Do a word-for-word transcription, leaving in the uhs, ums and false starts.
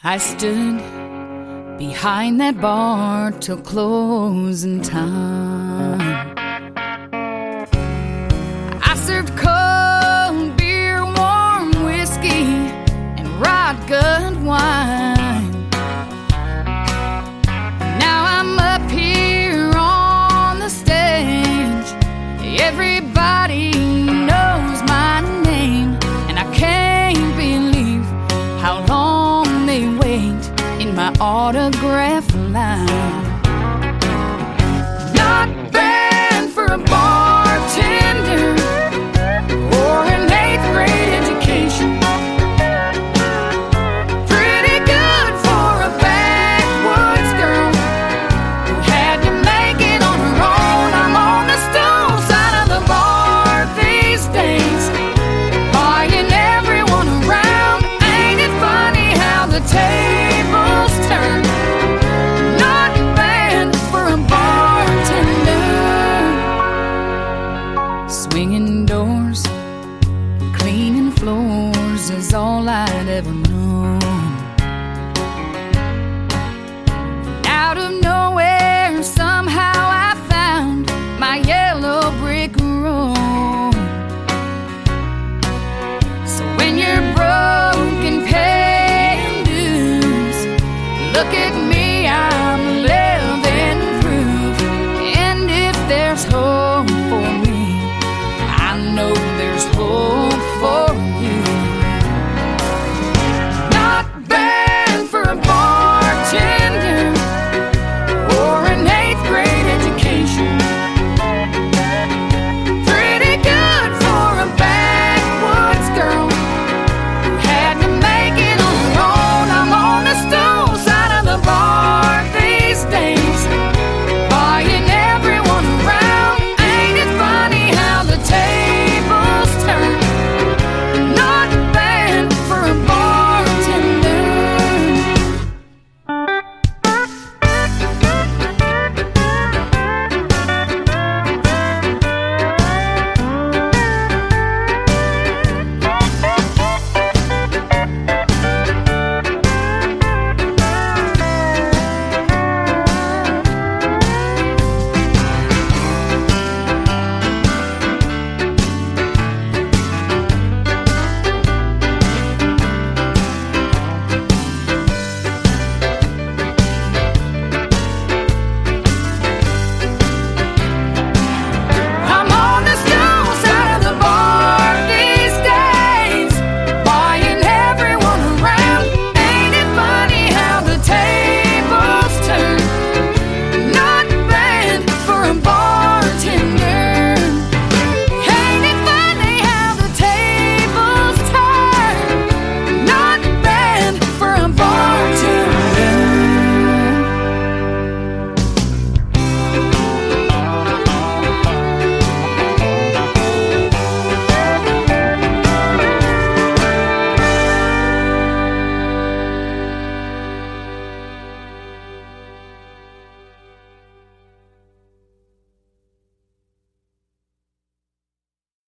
I stood behind that bar till closing time. I served cold beer, warm whiskey, and rot gut wine. Now I'm up here on the stage. Everybody knows my name, and I can't believe how long they wait in my autograph line. Not bad for a bartender.